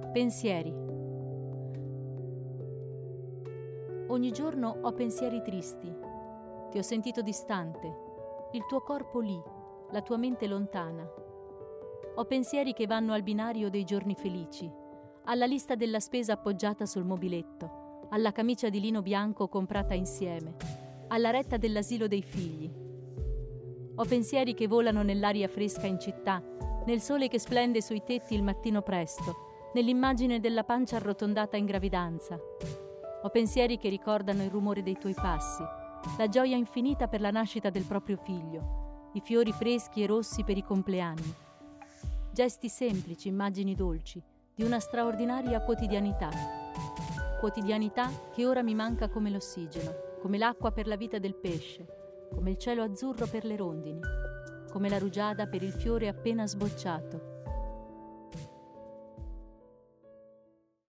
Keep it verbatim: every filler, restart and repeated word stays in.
Pensieri. Ogni giorno ho pensieri tristi. Ti ho sentito distante, il tuo corpo lì, la tua mente lontana. Ho pensieri che vanno al binario dei giorni felici, alla lista della spesa appoggiata sul mobiletto, alla camicia di lino bianco comprata insieme, alla retta dell'asilo dei figli. Ho pensieri che volano nell'aria fresca in città, nel sole che splende sui tetti il mattino presto, nell'immagine della pancia arrotondata in gravidanza. Ho pensieri che ricordano il rumore dei tuoi passi, la gioia infinita per la nascita del proprio figlio, i fiori freschi e rossi per i compleanni. Gesti semplici, immagini dolci, di una straordinaria quotidianità. Quotidianità che ora mi manca come l'ossigeno, come l'acqua per la vita del pesce, come il cielo azzurro per le rondini, come la rugiada per il fiore appena sbocciato.